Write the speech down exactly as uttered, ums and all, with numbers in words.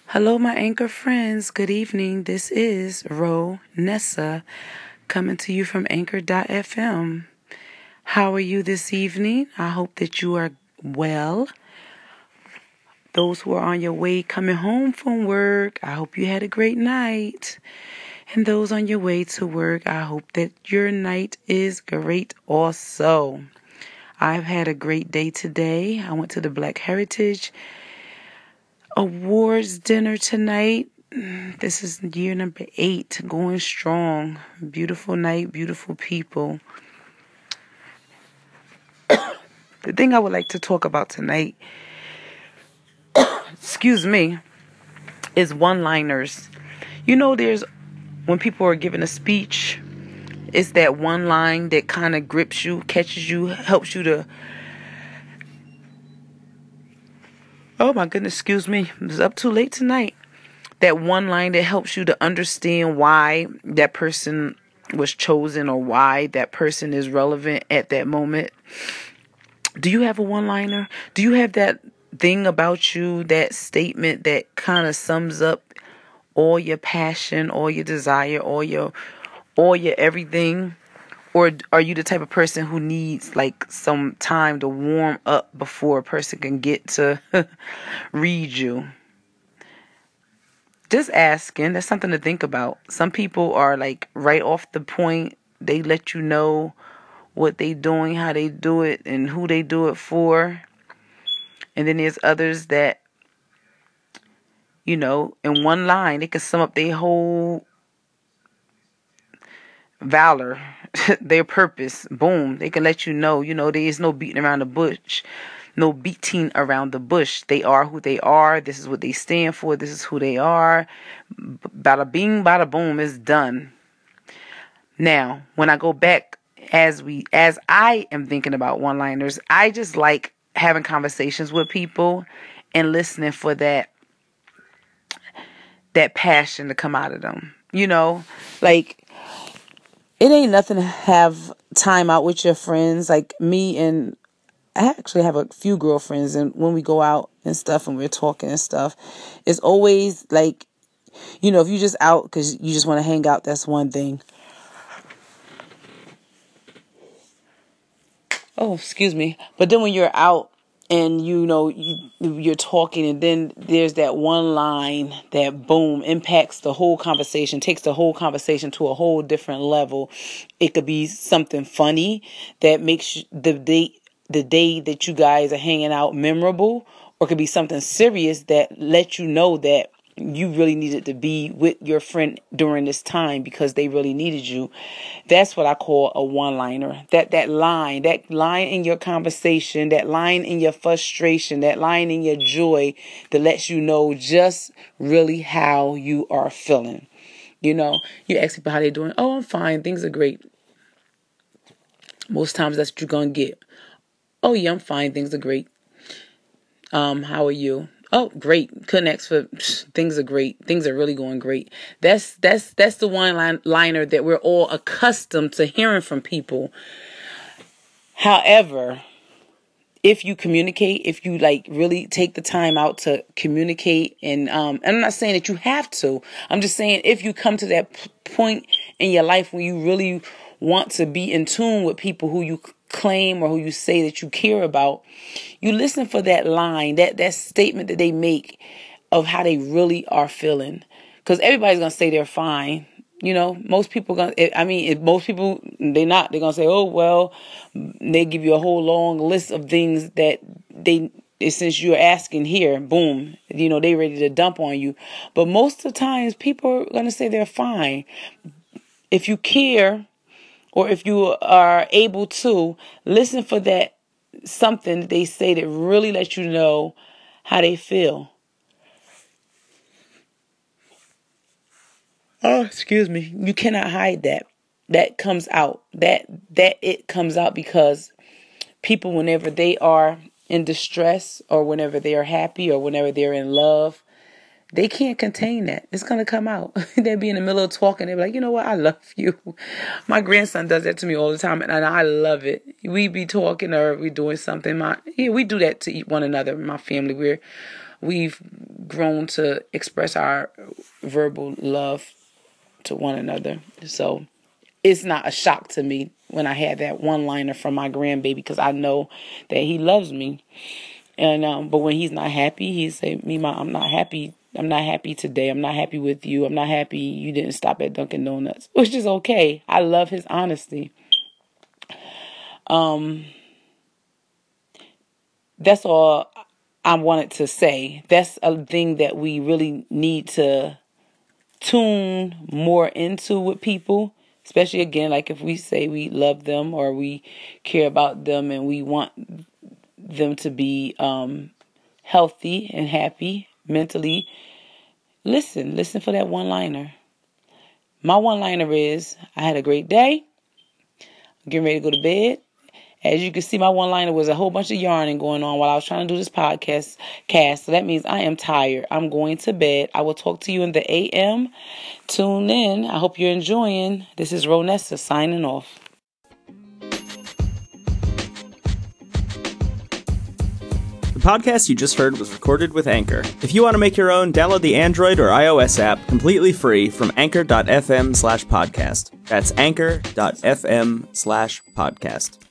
Hello, my anchor friends. Good evening. This is Ro Nessa coming to you from anchor dot f m. How are you this evening? I hope that you are well. Those who are on your way coming home from work, I hope you had a great night. And those on your way to work, I hope that your night is great also. I've had a great day today. I went to the Black Heritage Awards dinner tonight. This is year number eight, going strong. Beautiful night, beautiful people. The thing I would like to talk about tonight, excuse me, is one-liners. You know, there's, when people are giving a speech, it's that one line that kind of grips you, catches you, helps you to, oh my goodness, excuse me, it's up too late tonight. That one line that helps you to understand why that person was chosen or why that person is relevant at that moment. Do you have a one-liner? Do you have that thing about you, that statement that kind of sums up all your passion, all your desire, all your, all your everything? Or are you the type of person who needs like some time to warm up before a person can get to read you? Just asking. That's something to think about. Some people are like right off the point. They let you know what they doing, how they do it, and who they do it for. And then there's others that, you know, in one line, they can sum up their whole valor, their purpose. Boom. They can let you know, you know, there is no beating around the bush. No beating around the bush. They are who they are. This is what they stand for. This is who they are. Bada bing, bada boom, it's done. Now, when I go back, as we, as I am thinking about one-liners, I just like having conversations with people and listening for that, that passion to come out of them. You know, like it ain't nothing to have time out with your friends. Like me and I actually have a few girlfriends, and when we go out and stuff and we're talking and stuff, it's always like, you know, if you're just out because you just want to hang out, that's one thing. Oh, excuse me. But then when you're out and, you know, you, you're talking and then there's that one line that, boom, impacts the whole conversation, takes the whole conversation to a whole different level. It could be something funny that makes the day, the day that you guys are hanging out memorable, or it could be something serious that lets you know that you really needed to be with your friend during this time because they really needed you. That's what I call a one-liner. That that line, that line in your conversation, that line in your frustration, that line in your joy that lets you know just really how you are feeling. You know, you ask people how they're doing. Oh, I'm fine. Things are great. Most times that's what you're going to get. Oh, yeah, I'm fine. Things are great. Um, how are you? Oh, great. Couldn't ask for things are great. Things are really going great. That's that's that's the one line, liner that we're all accustomed to hearing from people. However, if you communicate, if you like really take the time out to communicate, and um, and I'm not saying that you have to. I'm just saying if you come to that p- point in your life where you really want to be in tune with people who you claim or who you say that you care about, you listen for that line, that that statement that they make of how they really are feeling. Because everybody's going to say they're fine. You know, most people going to, I mean, if most people, they're not. They're going to say, oh, well, they give you a whole long list of things that they, since you're asking here, boom, you know, they ready to dump on you. But most of the times people are going to say they're fine. If you care, or if you are able to, listen for that something they say that really lets you know how they feel. Oh, excuse me. You cannot hide that. That comes out. That that it comes out because people, whenever they are in distress or whenever they are happy or whenever they're in love, they can't contain that. It's going to come out. They'll be in the middle of talking. They'll be like, you know what? I love you. My grandson does that to me all the time, and I love it. We be talking or we doing something. My yeah, we do that to one another. My family, we're we've grown to express our verbal love to one another. So it's not a shock to me when I had that one-liner from my grandbaby, because I know that he loves me. And um, but when he's not happy, he say, "Mima, I'm not happy. I'm not happy today. I'm not happy with you. I'm not happy you didn't stop at Dunkin' Donuts," which is okay. I love his honesty. Um, that's all I wanted to say. That's a thing that we really need to tune more into with people, especially, again, like if we say we love them or we care about them and we want them to be um, healthy and happy mentally. Listen, listen for that one-liner. My one-liner is, I had a great day. I'm getting ready to go to bed. As you can see, my one-liner was a whole bunch of yarning going on while I was trying to do this podcast. Cast. So that means I am tired. I'm going to bed. I will talk to you in the A M. Tune in. I hope you're enjoying. This is Ronessa signing off. The podcast you just heard was recorded with Anchor. If you want to make your own, download the Android or iOS app completely free from anchor.fm slash podcast. That's anchor.fm slash podcast.